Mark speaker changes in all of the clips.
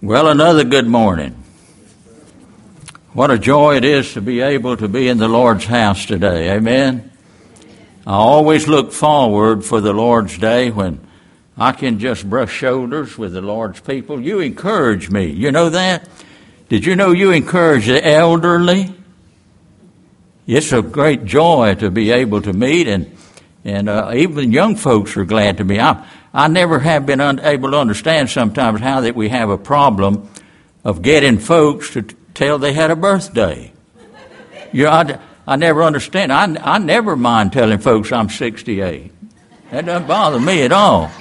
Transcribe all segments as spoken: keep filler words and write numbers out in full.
Speaker 1: Well, another good morning. What a joy it is to be able to be in the Lord's house today. Amen. I always look forward for the Lord's day when I can just brush shoulders with the Lord's people. You encourage me. You know that? Did you know you encourage the elderly? It's a great joy to be able to meet, and and uh, even young folks are glad to meet. I, I never have been un- able to understand sometimes how that we have a problem of getting folks to t- tell they had a birthday. You know, I, I never understand. I, I never mind telling folks I'm sixty-eight. That doesn't bother me at all.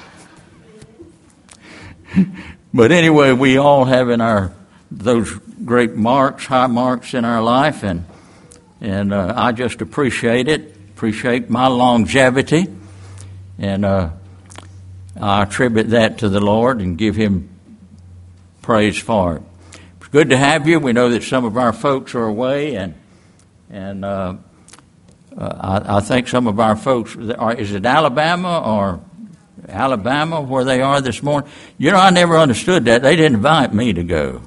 Speaker 1: But anyway, we all have in our those great marks, high marks in our life, and and uh, I just appreciate it, appreciate my longevity, and uh, I attribute that to the Lord and give Him praise for it. It's good to have you. We know that some of our folks are away, and and uh, uh, I, I think some of our folks are. Is it Alabama or Alabama where they are this morning? You know, I never understood that. They didn't invite me to go.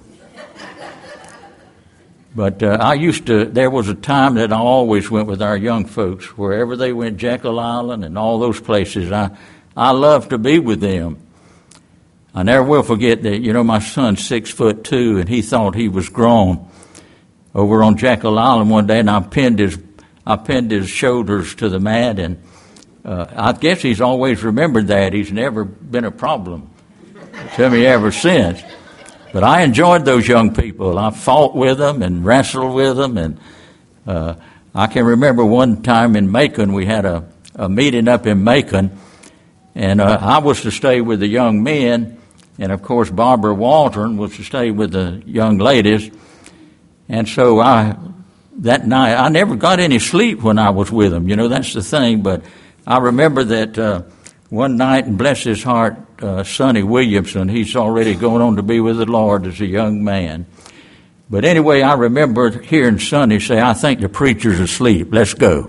Speaker 1: But uh, I used to, there was a time that I always went with our young folks, wherever they went, Jekyll Island and all those places. I, I love to be with them. I never will forget that, you know, my son's six foot two, and he thought he was grown over on Jekyll Island one day, and I pinned his, I pinned his shoulders to the mat, and uh, I guess he's always remembered that. He's never been a problem to me ever since. But I enjoyed those young people. I fought with them and wrestled with them. And uh, I can remember one time in Macon, we had a, a meeting up in Macon. And uh, I was to stay with the young men. And, of course, Barbara Waldron was to stay with the young ladies. And so I, that night, I never got any sleep when I was with them. You know, that's the thing. But I remember that uh, one night, and bless his heart, Uh, Sonny Williamson, he's already going on to be with the Lord as a young man. But anyway, I remember hearing Sonny say, "I think the preacher's asleep. Let's go."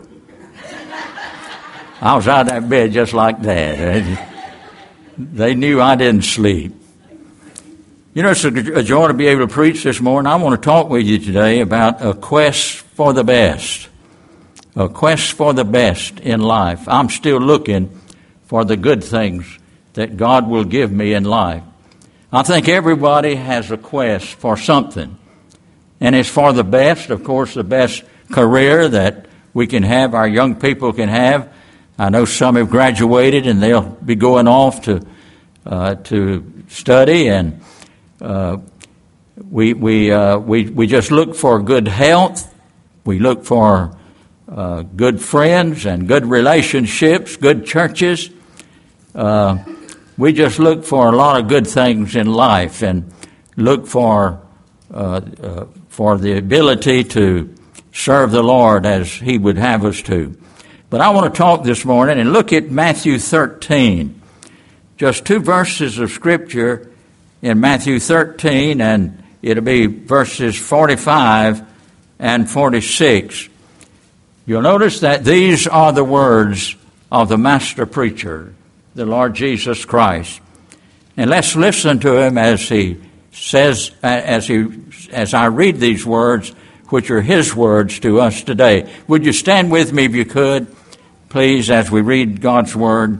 Speaker 1: I was out of that bed just like that. They knew I didn't sleep. You know, it's a joy to be able to preach this morning. I want to talk with you today about a quest for the best. A quest for the best in life. I'm still looking for the good things that God will give me in life. I think everybody has a quest for something. And it's for the best, of course, the best career that we can have, our young people can have. I know some have graduated and they'll be going off to uh, to study, and uh, we we uh, we we just look for good health. We look for uh, good friends and good relationships, good churches. Uh, We just look for a lot of good things in life, and look for uh, uh, for the ability to serve the Lord as He would have us to. But I want to talk this morning and look at Matthew thirteen. Just two verses of Scripture in Matthew thirteen, and it'll be verses forty-five and forty-six. You'll notice that these are the words of the master preacher, the Lord Jesus Christ. And let's listen to Him as He says, as He, as I read these words, which are His words to us today. Would you stand with me if you could, please, as we read God's Word?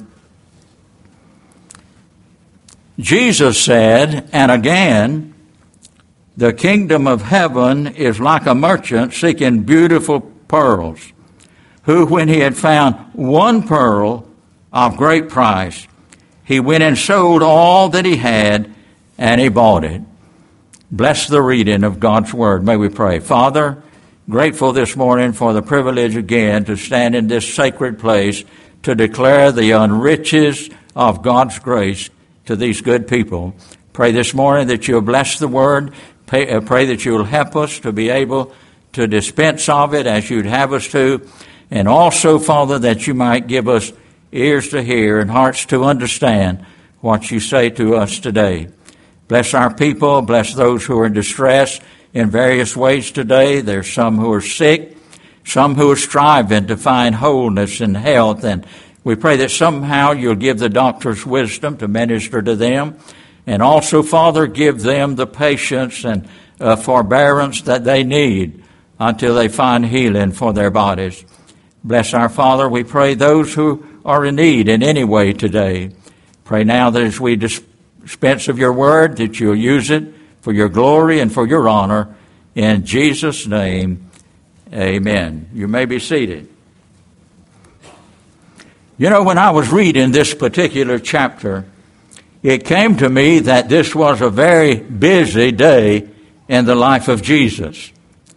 Speaker 1: Jesus said, "And again, the kingdom of heaven is like a merchant seeking beautiful pearls, who, when he had found one pearl of great price, he went and sold all that he had, and he bought it." Bless the reading of God's Word. May we pray. Father, grateful this morning for the privilege again to stand in this sacred place to declare the unriches of God's grace to these good people. Pray this morning that you'll bless the Word. Pray, uh, pray that you'll help us to be able to dispense of it as you'd have us to. And also, Father, that you might give us ears to hear and hearts to understand what you say to us today. Bless our people. Bless those who are in distress in various ways today. There's some who are sick, some who are striving to find wholeness and health. And we pray that somehow you'll give the doctors wisdom to minister to them. And also, Father, give them the patience and uh, forbearance that they need until they find healing for their bodies. Bless our Father. We pray those who are in need in any way today. Pray now that as we dispense of your word, that you'll use it for your glory and for your honor. In Jesus' name, amen. You may be seated. You know, when I was reading this particular chapter, it came to me that this was a very busy day in the life of Jesus.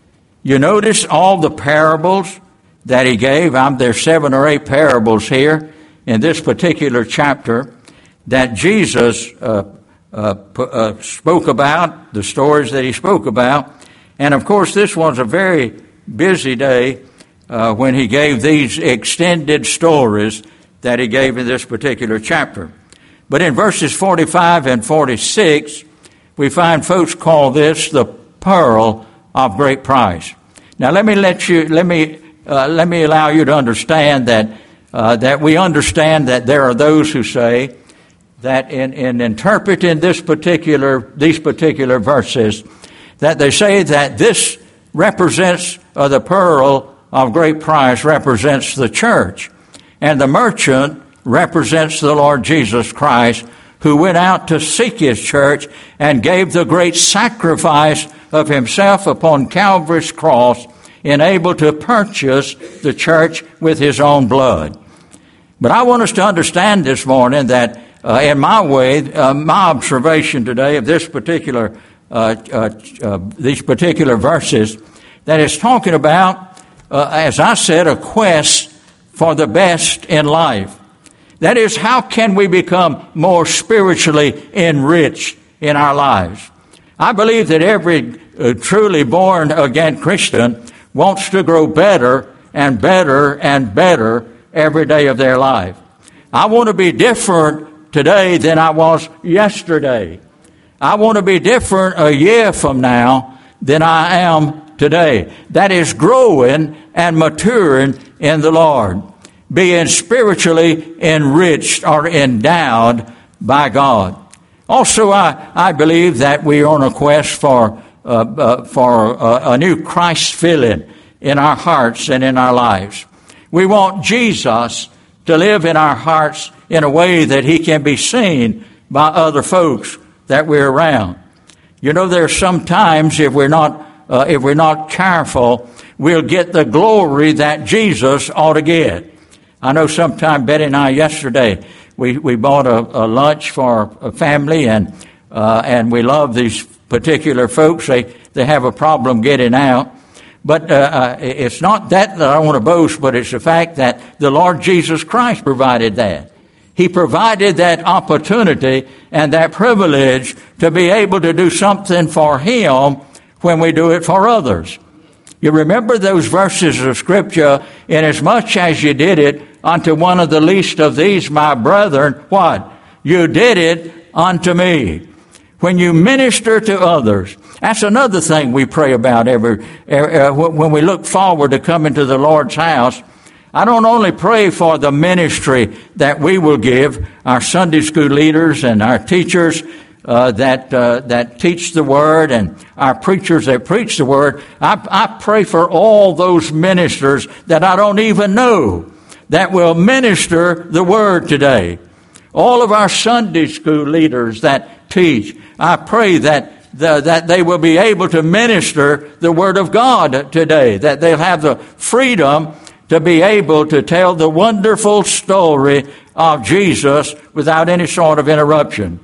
Speaker 1: You notice all the parables that he gave. Um, there's seven or eight parables here in this particular chapter that Jesus uh, uh, uh, spoke about, the stories that he spoke about. And, of course, this was a very busy day uh, when he gave these extended stories that he gave in this particular chapter. But in verses forty-five and forty-six, we find folks call this the pearl of great price. Now, let me let you, let me, uh, let me allow you to understand that, uh, that we understand that there are those who say that in, in interpreting this particular, these particular verses, that they say that this represents, uh, the pearl of great price represents the church, and the merchant represents the Lord Jesus Christ, who went out to seek his church and gave the great sacrifice of himself upon Calvary's cross, and able to purchase the church with his own blood. But I want us to understand this morning that uh, in my way, uh, my observation today of this particular, uh, uh, uh, these particular verses, that it's talking about, uh, as I said, a quest for the best in life. That is, how can we become more spiritually enriched in our lives? I believe that every uh, truly born again Christian wants to grow better and better and better every day of their life. I want to be different today than I was yesterday. I want to be different a year from now than I am today. That is growing and maturing in the Lord, being spiritually enriched or endowed by God. Also, I, I believe that we are on a quest for uh, uh, for uh, a new Christ feeling in our hearts and in our lives. We want Jesus to live in our hearts in a way that he can be seen by other folks that we're around. You know, there's some times if we're not uh, if we're not careful, we'll get the glory that Jesus ought to get. I know sometime Betty and I yesterday, we, we bought a, a lunch for a family, and uh, and we love these particular folks. They, they have a problem getting out. But uh, uh, it's not that that I want to boast, but it's the fact that the Lord Jesus Christ provided that. He provided that opportunity and that privilege to be able to do something for him when we do it for others. You remember those verses of Scripture, inasmuch as you did it unto one of the least of these, my brethren, what? You did it unto me. When you minister to others, that's another thing we pray about every, uh, when we look forward to coming to the Lord's house. I don't only pray for the ministry that we will give our Sunday school leaders and our teachers uh, that uh, that teach the Word, and our preachers that preach the Word. I, I pray for all those ministers that I don't even know that will minister the Word today. All of our Sunday school leaders that teach, I pray that the, that they will be able to minister the Word of God today, that they'll have the freedom to be able to tell the wonderful story of Jesus without any sort of interruption.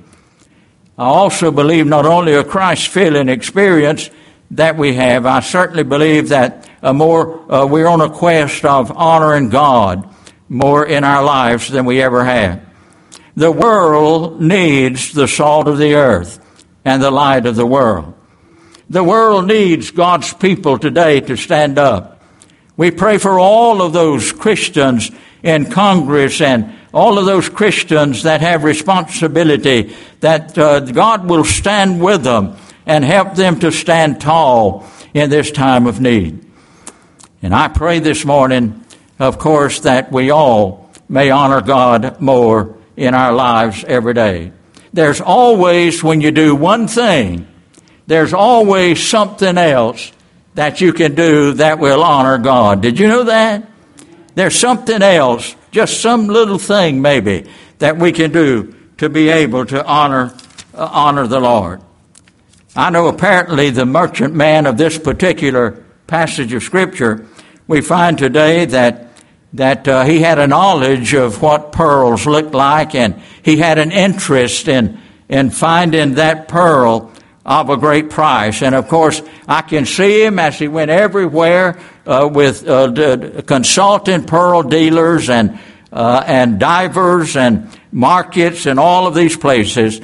Speaker 1: I also believe not only a Christ-feeling experience that we have, I certainly believe that a more uh, we're on a quest of honoring God more in our lives than we ever have. The world needs the salt of the earth and the light of the world. The world needs God's people today to stand up. We pray for all of those Christians in Congress and all of those Christians that have responsibility, that uh, God will stand with them and help them to stand tall in this time of need. And I pray this morning, of course, that we all may honor God more in our lives every day. there's always, when you do one thing, there's always something else that you can do that will honor God. Did you know that? There's something else, just some little thing maybe, that we can do to be able to honor uh, honor the Lord. I know apparently the merchant man of this particular passage of Scripture, we find today that that uh, he had a knowledge of what pearls looked like, and he had an interest in in finding that pearl of a great price. And of course, I can see him as he went everywhere uh, with uh, d- consulting pearl dealers and uh, and divers and markets and all of these places,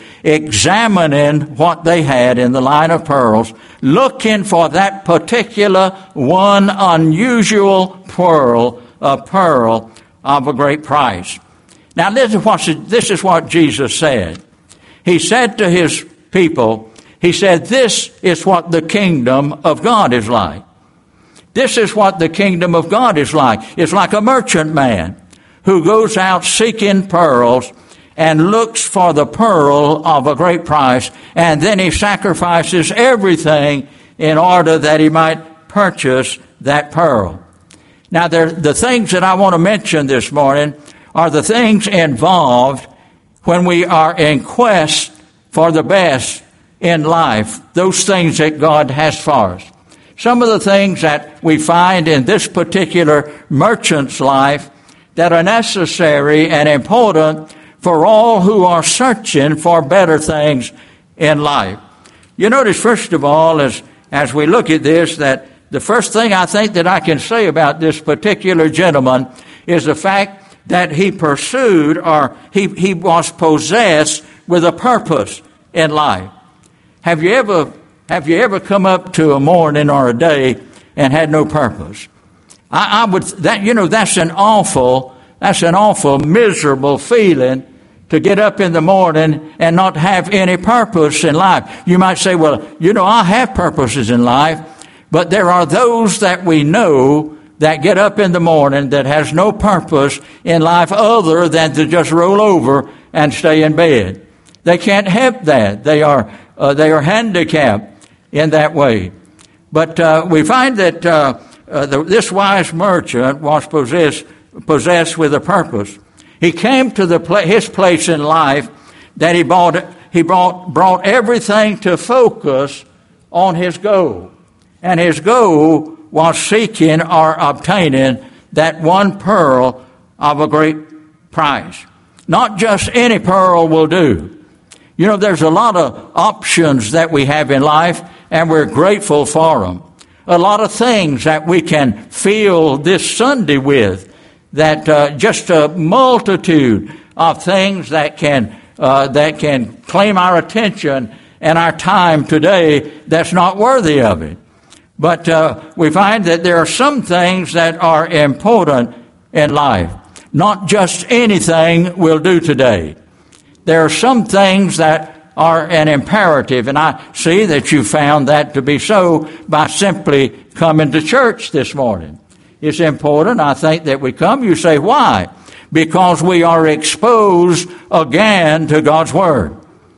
Speaker 1: examining what they had in the line of pearls, looking for that particular one unusual pearl, a pearl of a great price. Now, this is what, this is what Jesus said. He said to his people, he said, this is what the kingdom of God is like. This is what the kingdom of God is like. It's like a merchant man who goes out seeking pearls and looks for the pearl of a great price, and then he sacrifices everything in order that he might purchase that pearl. Now, there, the things that I want to mention this morning are the things involved when we are in quest for the best in life, those things that God has for us. Some of the things that we find in this particular merchant's life that are necessary and important for all who are searching for better things in life. You notice, first of all, as, as we look at this, that the first thing I think that I can say about this particular gentleman is the fact that he pursued, or he, he was possessed with a purpose in life. Have you ever, have you ever come up to a morning or a day and had no purpose? I, I would, that, you know, that's an awful, that's an awful miserable feeling to get up in the morning and not have any purpose in life. You might say, well, you know, I have purposes in life, but there are those that we know that get up in the morning that has no purpose in life other than to just roll over and stay in bed. They can't help that. They are, uh, they are handicapped in that way. But uh, we find that uh, uh, the, this wise merchant was possessed, possessed with a purpose. He came to the pla- his place in life that he bought. He brought brought everything to focus on his goal, and his goal was seeking or obtaining that one pearl of a great price. Not just any pearl will do. You know, there's a lot of options that we have in life, and we're grateful for them. A lot of things that we can fill this Sunday with. That uh, just a multitude of things that can uh, that can claim our attention and our time today that's not worthy of it. But uh, we find that there are some things that are important in life. Not just anything will do today. There are some things that are an imperative, and I see that you found that to be so by simply coming to church this morning. It's important, I think, that we come. You say, why? Because we are exposed again to God's Word.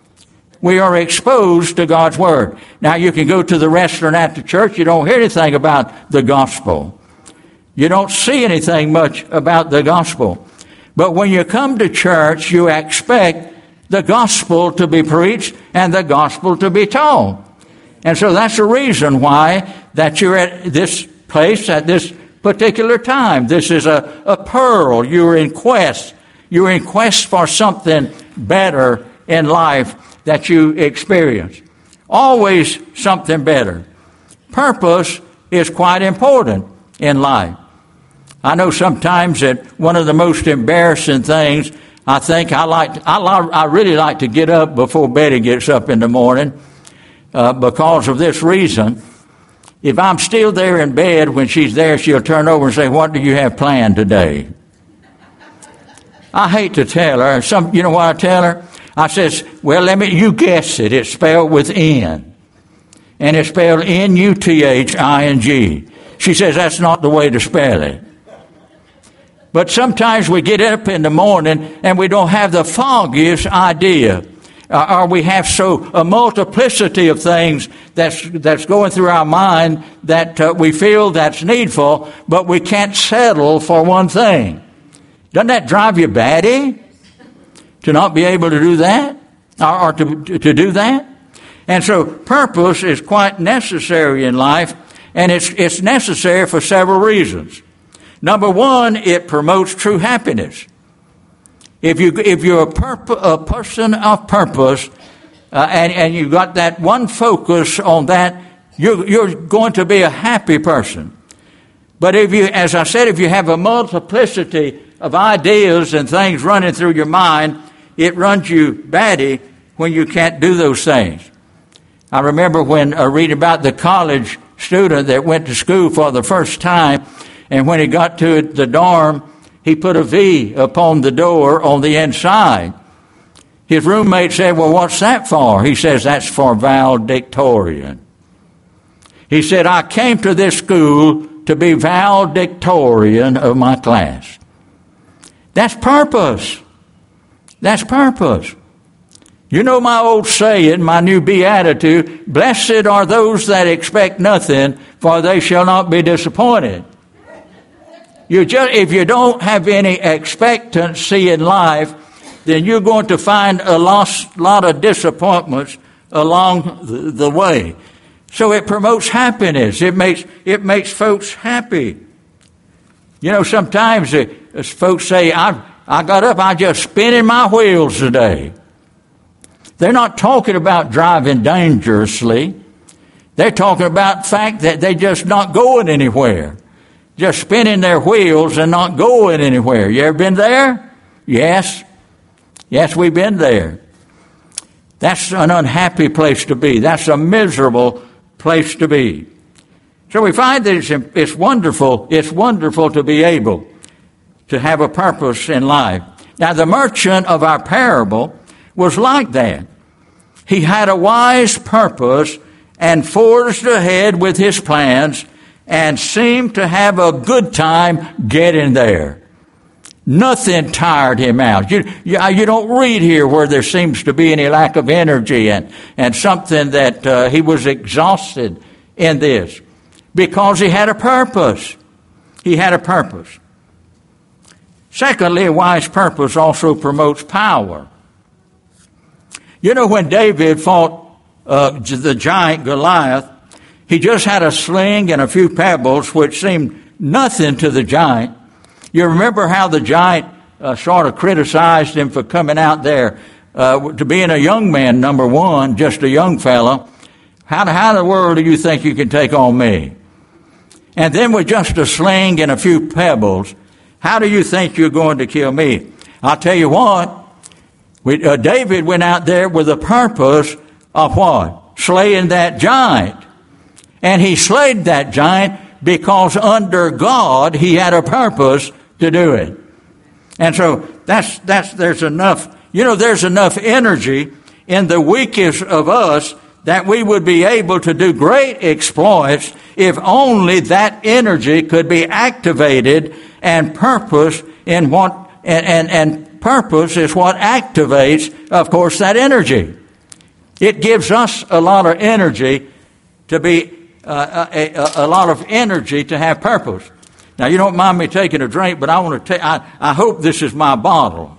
Speaker 1: We are exposed to God's Word. Now, you can go to the restaurant at the church. You don't hear anything about the gospel. You don't see anything much about the gospel. But when you come to church, you expect the gospel to be preached and the gospel to be taught. And so that's the reason why that you're at this place at this particular time. This is a, a pearl. You're in quest. You're in quest for something better in life that you experience. Always something better. Purpose is quite important in life. I know sometimes that one of the most embarrassing things, I think I like, I, I really like to get up before Betty gets up in the morning uh, because of this reason. If I'm still there in bed when she's there, she'll turn over and say, what do you have planned today? I hate to tell her. Some, you know what I tell her? I says, well, let me, you guess it. It's spelled with N. And it's spelled N U T H I N G. She says, that's not the way to spell it. But sometimes we get up in the morning and we don't have the foggiest idea uh, or we have so a multiplicity of things that's that's going through our mind that uh, we feel that's needful, but we can't settle for one thing. Doesn't that drive you batty to not be able to do that, or, or to to do that? And so purpose is quite necessary in life, and it's it's necessary for several reasons. Number one, it promotes true happiness. If you if you're a, purpo- a person of purpose, uh, and and you've got that one focus on that, you're you're going to be a happy person. But if you, as I said, if you have a multiplicity of ideas and things running through your mind, it runs you batty when you can't do those things. I remember when I read about the college student that went to school for the first time, and when he got to the dorm, he put a V upon the door on the inside. His roommate said, well, what's that for? He says, that's for valedictorian. He said, I came to this school to be valedictorian of my class. That's purpose. That's purpose. You know my old saying, my new beatitude, blessed are those that expect nothing, for they shall not be disappointed. You just, if you don't have any expectancy in life, then you're going to find a lost, lot of disappointments along the, the way. So it promotes happiness. It makes it makes folks happy. You know, sometimes uh, folks say, I I got up, I just spinning my wheels today. They're not talking about driving dangerously. They're talking about the fact that they're just not going anywhere. Just spinning their wheels and not going anywhere. You ever been there? Yes. Yes, we've been there. That's an unhappy place to be. That's a miserable place to be. So we find that it's, it's wonderful. It's wonderful to be able to have a purpose in life. Now, the merchant of our parable was like that. He had a wise purpose and forged ahead with his plans and seemed to have a good time getting there. Nothing tired him out. You, you, you don't read here where there seems to be any lack of energy and, and something that uh, he was exhausted in this, because he had a purpose. He had a purpose. Secondly, a wise purpose also promotes power. You know, when David fought uh, the giant Goliath, he just had a sling and a few pebbles, which seemed nothing to the giant. You remember how the giant uh, sort of criticized him for coming out there uh, to being a young man, number one, just a young fellow. How, how in the world do you think you can take on me? And then with just a sling and a few pebbles, how do you think you're going to kill me? I'll tell you what, we, uh, David went out there with a purpose of what? Slaying that giant. And he slayed that giant because under God he had a purpose to do it. And so that's that's there's enough, you know, there's enough energy in the weakest of us that we would be able to do great exploits if only that energy could be activated, and purpose in what and, and, and purpose is what activates, of course, that energy. It gives us a lot of energy to be Uh, a, a, a lot of energy to have purpose. Now, you don't mind me taking a drink, but I want to take, I, I hope this is my bottle.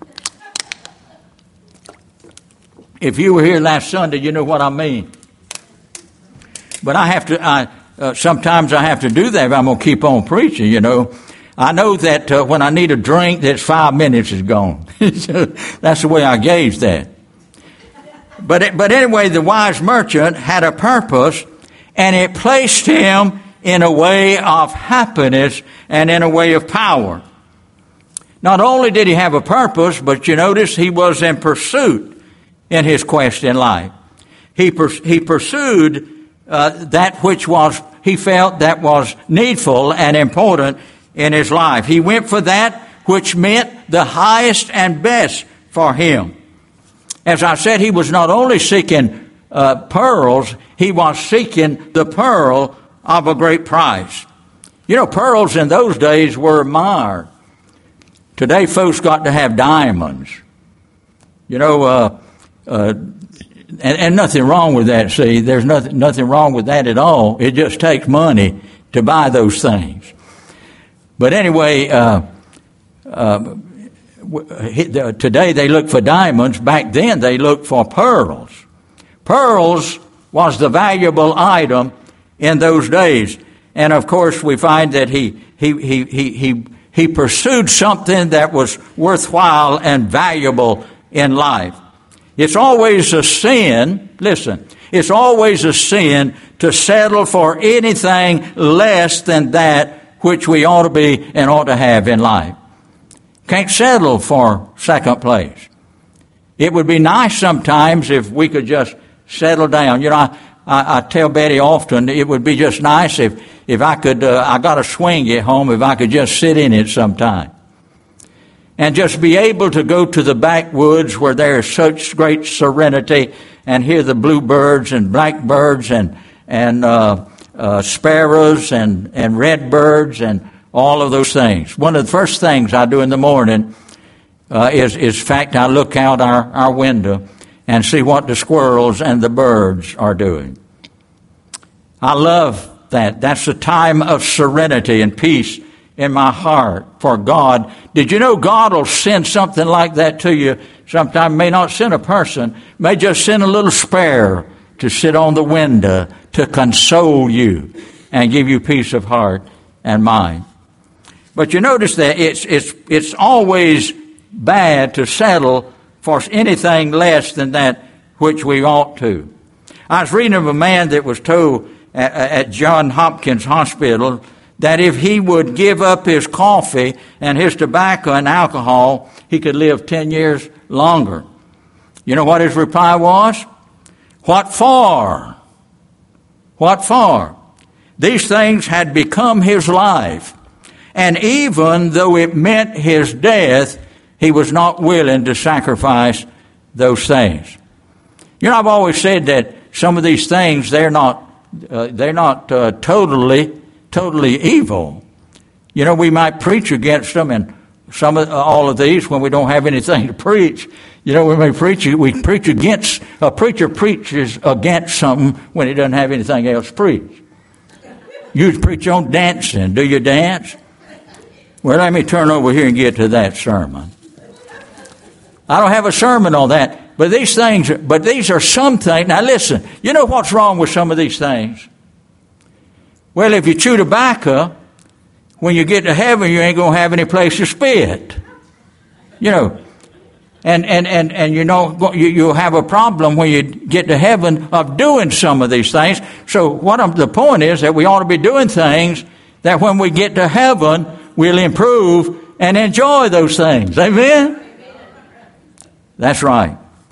Speaker 1: If you were here last Sunday, you know what I mean. But I have to, I, uh, sometimes I have to do that if I'm going to keep on preaching, you know. I know that uh, when I need a drink, that five minutes is gone. So that's the way I gauge that. But, it, but anyway, the wise merchant had a purpose, and it placed him in a way of happiness and in a way of power. Not only did he have a purpose, but you notice he was in pursuit in his quest in life. He pers- he pursued uh, that which was he felt that was needful and important in his life. He went for that which meant the highest and best for him. As I said, he was not only seeking Uh, pearls, he was seeking the pearl of a great price. You know, pearls in those days were admired. Today, folks got to have diamonds. You know, uh, uh, and, and nothing wrong with that. See, there's nothing nothing wrong with that at all. It just takes money to buy those things. But anyway, uh, uh, today they look for diamonds. Back then they looked for pearls. Pearls was the valuable item in those days. And of course we find that he he he he he, he pursued something that was worthwhile and valuable in life. It's always a sin, listen, it's always a sin to settle for anything less than that which we ought to be and ought to have in life. Can't settle for second place. It would be nice sometimes if we could just settle down. You know, I, I, I tell Betty often it would be just nice if, if I could, uh, I got a swing at home, if I could just sit in it sometime. And just be able to go to the backwoods where there is such great serenity and hear the bluebirds and blackbirds and, and, uh, uh, sparrows and, and redbirds and all of those things. One of the first things I do in the morning, uh, is, is in fact, I look out our, our window and see what the squirrels and the birds are doing. I love that. That's the time of serenity and peace in my heart for God. Did you know God will send something like that to you? Sometimes may not send a person, may just send a little sparrow to sit on the window to console you and give you peace of heart and mind. But you notice that it's it's it's always bad to settle for anything less than that which we ought to. I was reading of a man that was told at, at Johns Hopkins Hospital that if he would give up his coffee and his tobacco and alcohol, he could live ten years longer. You know what his reply was? What for? What for? These things had become his life. And even though it meant his death, he was not willing to sacrifice those things. You know, I've always said that some of these things, they're not, uh, they're not uh, totally, totally evil. You know, we might preach against them, and some of all of these when we don't have anything to preach. You know, we may preach, we preach against, a preacher preaches against something when he doesn't have anything else to preach. You preach on dancing. Do you dance? Well, let me turn over here and get to that sermon. I don't have a sermon on that, but these things, but these are some things. Now listen, you know what's wrong with some of these things? Well, if you chew tobacco, when you get to heaven, you ain't going to have any place to spit. You know, and, and, and, and you know, you, you'll have a problem when you get to heaven of doing some of these things. So what I'm, the point is that we ought to be doing things that when we get to heaven, we'll improve and enjoy those things. Amen? That's right.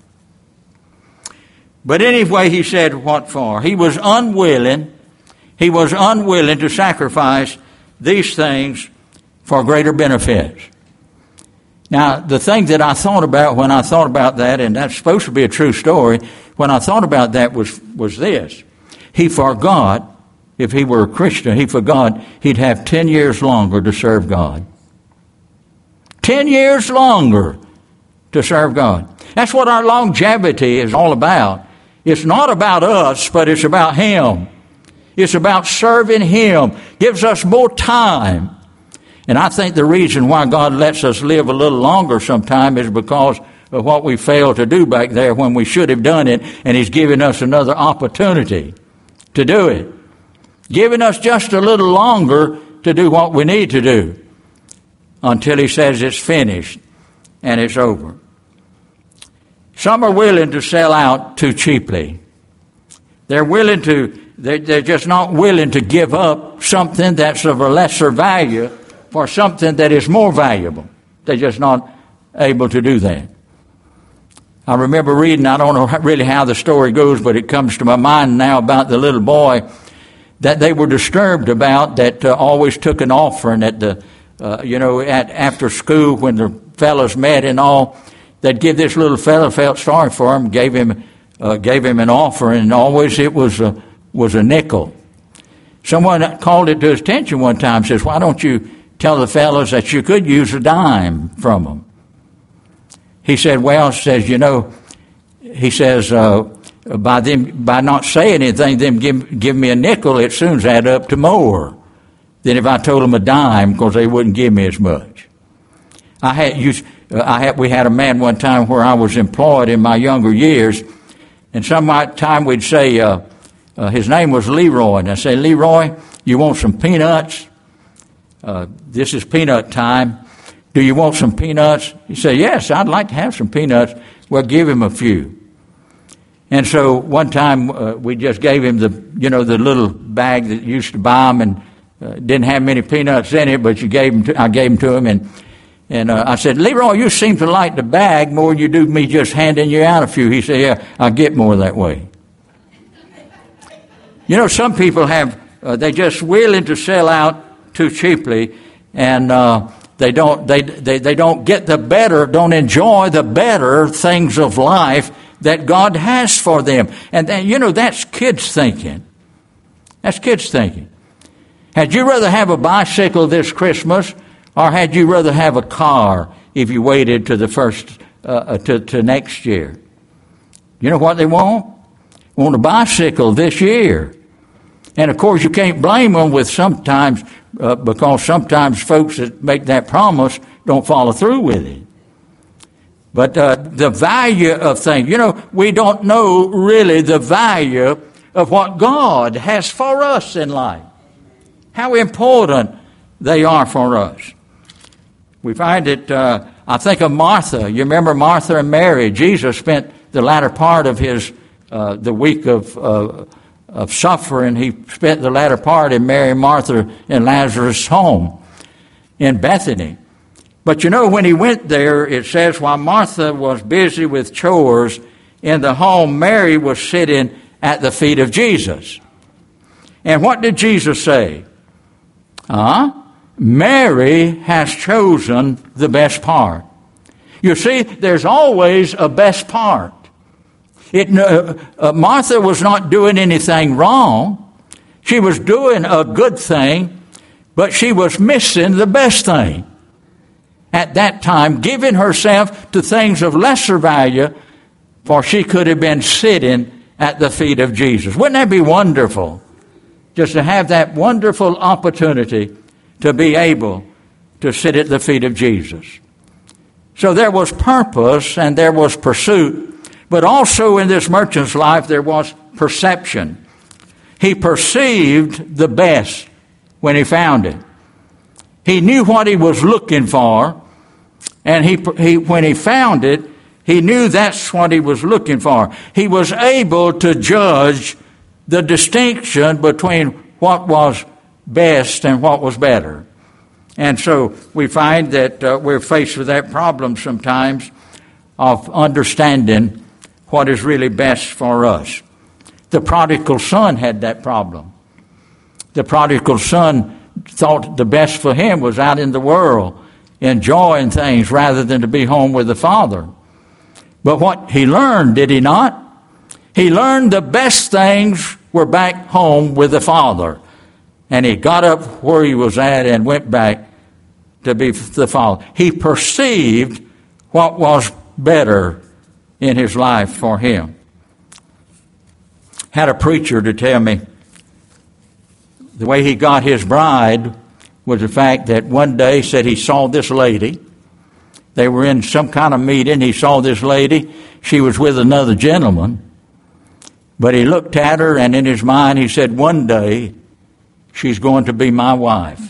Speaker 1: But anyway, he said, what for? He was unwilling, he was unwilling to sacrifice these things for greater benefits. Now, the thing that I thought about when I thought about that, and that's supposed to be a true story, when I thought about that was, was this. He forgot, if he were a Christian, he forgot he'd have ten years longer to serve God. Ten years longer to serve God. That's what our longevity is all about. It's not about us, but it's about Him. It's about serving Him. Gives us more time. And I think the reason why God lets us live a little longer sometime is because of what we failed to do back there when we should have done it, and He's giving us another opportunity to do it. Giving us just a little longer to do what we need to do until He says it's finished and it's over. Some are willing to sell out too cheaply. They're willing to, they're, they're just not willing to give up something that's of a lesser value for something that is more valuable. They're just not able to do that. I remember reading, I don't know really how the story goes, but it comes to my mind now about the little boy that they were disturbed about that uh, always took an offering at the, uh, you know, at after school when the fellows met and all. They'd give this little fellow, felt sorry for him, gave him, uh, gave him an offering, and always it was a, was a nickel. Someone called it to his attention one time, says, why don't you tell the fellows that you could use a dime from them? He said, well, says, you know, he says, uh, by them, by not saying anything, them give, give me a nickel, it soon add up to more than if I told them a dime, because they wouldn't give me as much. I had used, uh, I had, we had a man one time where I was employed in my younger years, and some time we'd say, uh, uh, his name was Leroy, and I'd say, Leroy, you want some peanuts? Uh, this is peanut time. Do you want some peanuts? He said, yes, I'd like to have some peanuts. Well, give him a few. And so one time uh, we just gave him the, you know, the little bag that used to buy him, and uh, didn't have many peanuts in it, but you gave him to, I gave them to him, and and uh, I said, Leroy, you seem to like the bag more than you do me just handing you out a few. He said, yeah, I get more that way. You know, some people have, uh, they just willing to sell out too cheaply, and uh, they don't, they, they they don't get the better, don't enjoy the better things of life that God has for them. And, and you know, that's kids thinking. That's kids thinking. Had you rather have a bicycle this Christmas, or had you rather have a car if you waited to the first, uh, to, to next year? You know what they want? Want a bicycle this year. And of course you can't blame them with sometimes, uh, because sometimes folks that make that promise don't follow through with it. But uh, the value of things, you know, we don't know really the value of what God has for us in life. How important they are for us. We find it, uh, I think of Martha. You remember Martha and Mary? Jesus spent the latter part of his, uh, the week of, uh, of suffering. He spent the latter part in Mary, Martha, and Lazarus' home in Bethany. But you know, when he went there, it says while Martha was busy with chores in the home, Mary was sitting at the feet of Jesus. And what did Jesus say? Huh? Mary has chosen the best part. You see, there's always a best part. It, uh, uh, Martha was not doing anything wrong. She was doing a good thing, but she was missing the best thing. At that time, giving herself to things of lesser value, for she could have been sitting at the feet of Jesus. Wouldn't that be wonderful? Just to have that wonderful opportunity to be able to sit at the feet of Jesus. So there was purpose and there was pursuit, but also in this merchant's life there was perception. He perceived the best when he found it. He knew what he was looking for, and he, he when he found it, he knew that's what he was looking for. He was able to judge the distinction between what was best and what was better. And so we find that uh, we're faced with that problem sometimes of understanding what is really best for us. The prodigal son had that problem. The prodigal son thought the best for him was out in the world, enjoying things rather than to be home with the father. But what he learned, did he not? He learned the best things were back home with the father. And he got up where he was at and went back to be the father. He perceived what was better in his life for him. Had a preacher to tell me the way he got his bride was the fact that one day said he saw this lady. They were in some kind of meeting. He saw this lady. She was with another gentleman. But he looked at her, and in his mind he said, one day she's going to be my wife.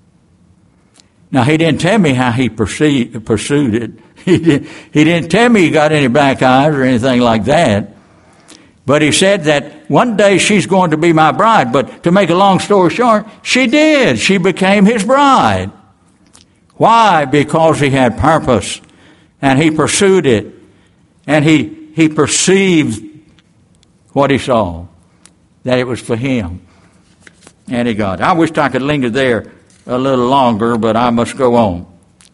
Speaker 1: Now, he didn't tell me how he pursued, pursued it. He didn't, he didn't tell me he got any black eyes or anything like that. But he said that one day she's going to be my bride. But to make a long story short, she did. She became his bride. Why? Because he had purpose, and he pursued it, and he, he perceived what he saw, that it was for him, and he got it. I wished I could linger there a little longer, but I must go on.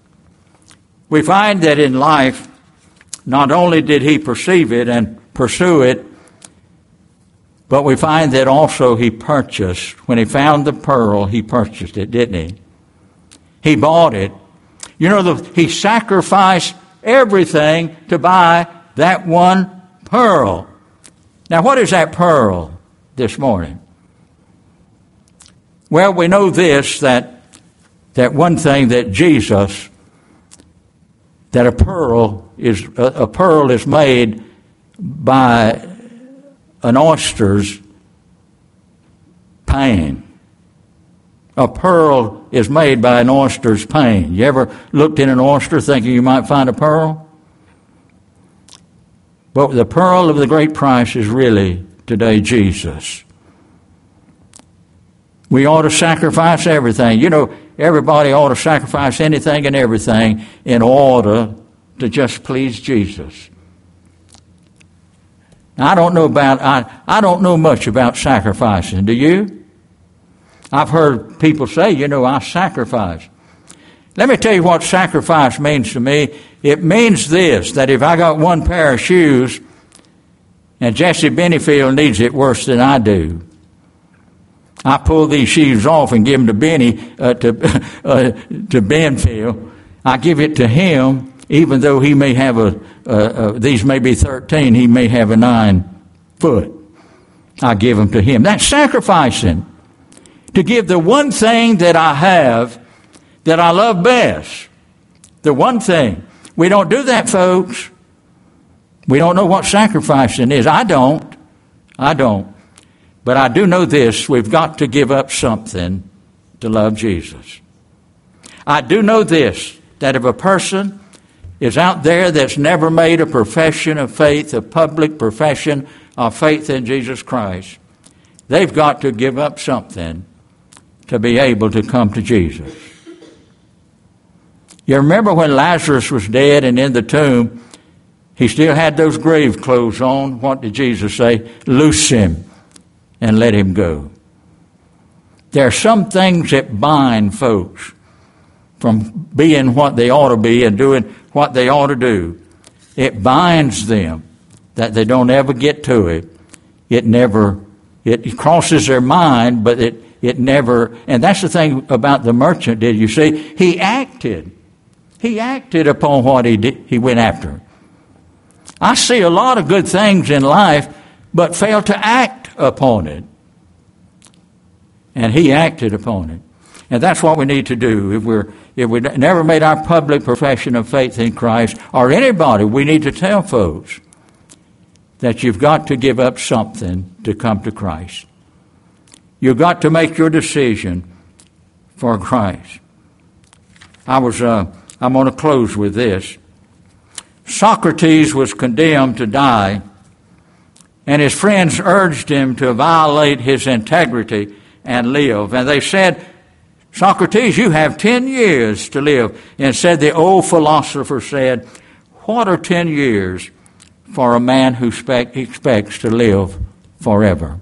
Speaker 1: We find that in life, not only did he perceive it and pursue it, but we find that also he purchased. When he found the pearl, he purchased it, didn't he? He bought it. You know, the, he sacrificed everything to buy that one Pearl. Now, what is that pearl this morning? Well, we know this, that, that one thing that Jesus, that a pearl is, a, a pearl is made by an oyster's pain. A pearl is made by an oyster's pain. You ever looked in an oyster thinking you might find a pearl? But the pearl of the great price is really today Jesus. We ought to sacrifice everything. You know, everybody ought to sacrifice anything and everything in order to just please Jesus. Now, I don't know about I, I don't know much about sacrificing. Do you? I've heard people say, you know, I sacrifice. Let me tell you what sacrifice means to me. It means this, that if I got one pair of shoes and Jesse Bennyfield needs it worse than I do, I pull these shoes off and give them to Benny, uh, to uh, to Benfield. I give it to him, even though he may have a, uh, uh, these may be thirteen, he may have a nine foot. I give them to him. That's sacrificing. To give the one thing that I have that I love best. The one thing. We don't do that, folks. We don't know what sacrificing is. I don't. I don't. But I do know this. We've got to give up something to love Jesus. I do know this, that if a person is out there that's never made a profession of faith, a public profession of faith in Jesus Christ, they've got to give up something to be able to come to Jesus. You remember when Lazarus was dead and in the tomb, he still had those grave clothes on. What did Jesus say? Loose him and let him go. There are some things that bind folks from being what they ought to be and doing what they ought to do. It binds them that they don't ever get to it. It never, it crosses their mind, but it, it never, and that's the thing about the merchant, did you see? He acted. He acted upon what he did, he went after. I see a lot of good things in life, but fail to act upon it. And he acted upon it. And that's what we need to do. If we're if we never made our public profession of faith in Christ, or anybody, we need to tell folks that you've got to give up something to come to Christ. You've got to make your decision for Christ. I was, uh, I'm going to close with this. Socrates was condemned to die, and his friends urged him to violate his integrity and live. And they said, Socrates, you have ten years to live. And said the old philosopher said, what are ten years for a man who expect, expects to live forever?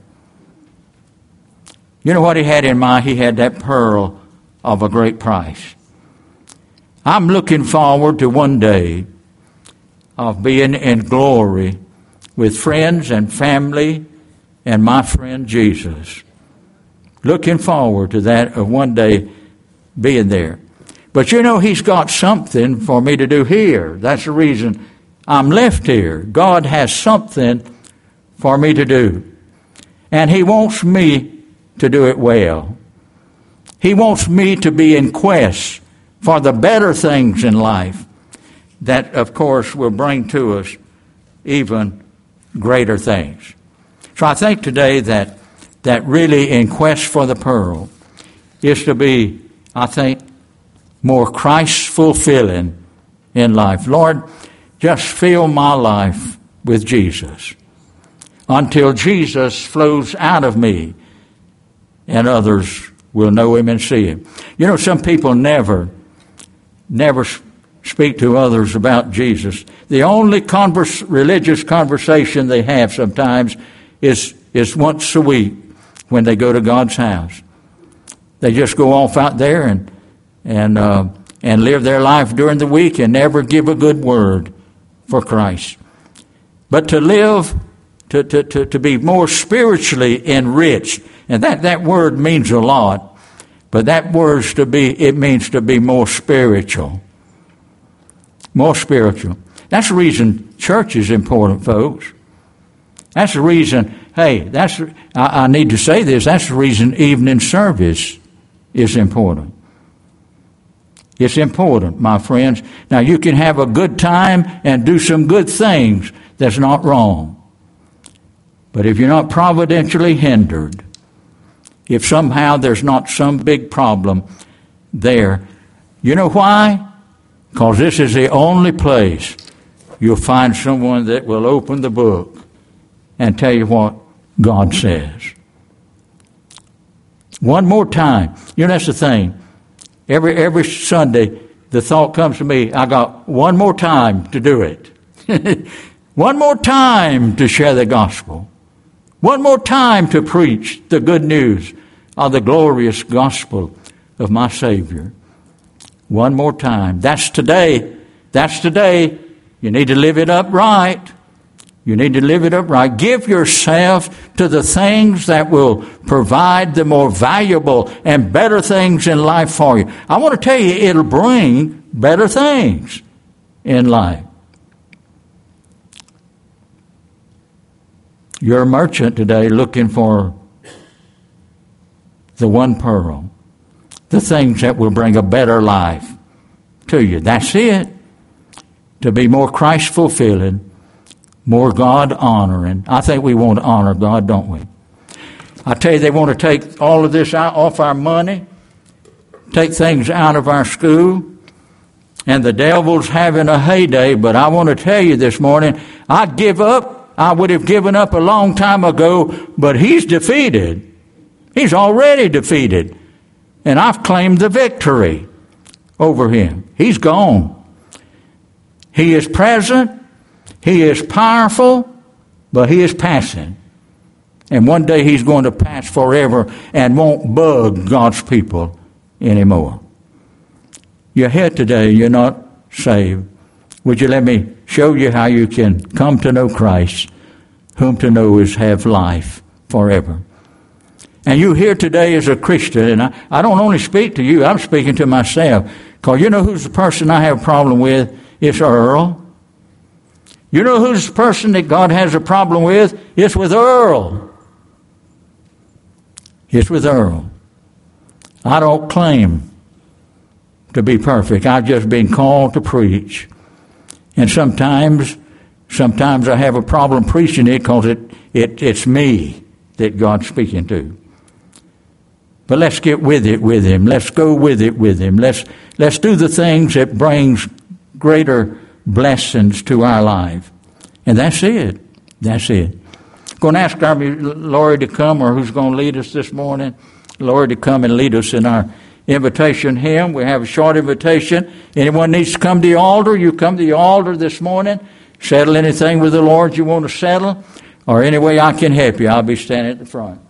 Speaker 1: You know what he had in mind? He had that pearl of a great price. I'm looking forward to one day of being in glory with friends and family and my friend Jesus. Looking forward to that of one day being there. But you know, he's got something for me to do here. That's the reason I'm left here. God has something for me to do. And he wants me to do it well. He wants me to be in quest for the better things in life that, of course, will bring to us even greater things. So I think today that that really in quest for the pearl is to be, I think, more Christ-fulfilling in life. Lord, just fill my life with Jesus until Jesus flows out of me and others will know him and see him. You know, some people never, never speak to others about Jesus. The only converse, religious conversation they have sometimes is, is once a week when they go to God's house. They just go off out there and and uh, and live their life during the week and never give a good word for Christ. But to live, to, to, to, to be more spiritually enriched, and that, that word means a lot, but that word's to be, it means to be more spiritual. More spiritual. That's the reason church is important, folks. That's the reason, hey, that's I, I need to say this, that's the reason evening service is important. It's important, my friends. Now, you can have a good time and do some good things. That's not wrong. But if you're not providentially hindered, if somehow there's not some big problem there, you know why? Because this is the only place you'll find someone that will open the book and tell you what God says. One more time. You know, that's the thing. Every every Sunday, the thought comes to me, I got one more time to do it. One more time to share the gospel. One more time to preach the good news of the glorious gospel of my Savior. One more time. That's today. That's today. You need to live it up right. You need to live it up right. Give yourself to the things that will provide the more valuable and better things in life for you. I want to tell you, it'll bring better things in life. You're a merchant today looking for the one pearl, the things that will bring a better life to you. That's it. To be more Christ-fulfilling, more God-honoring. I think we want to honor God, don't we? I tell you, they want to take all of this out off our money, take things out of our school, and the devil's having a heyday. But I want to tell you this morning, I'd give up. I would have given up a long time ago, but he's defeated. He's already defeated. And I've claimed the victory over him. He's gone. He is present. He is powerful, but he is passing. And one day he's going to pass forever and won't bug God's people anymore. You're here today. You're not saved. Would you let me show you how you can come to know Christ, whom to know is have life forever. And you here today as a Christian, and I, I don't only speak to you, I'm speaking to myself. Because you know who's the person I have a problem with? It's Earl. You know who's the person that God has a problem with? It's with Earl. It's with Earl. I don't claim to be perfect. I've just been called to preach. And sometimes, sometimes I have a problem preaching it because it, it, it's me that God's speaking to. But let's get with it with Him. Let's go with it with Him. Let's, let's do the things that brings greater blessings to our life. And that's it. That's it. I'm going to ask our Lord to come, or who's going to lead us this morning, Lord to come and lead us in our invitation hymn. We have a short invitation. Anyone needs to come to the altar, you come to the altar this morning. Settle anything with the Lord you want to settle, or any way I can help you. I'll be standing at the front.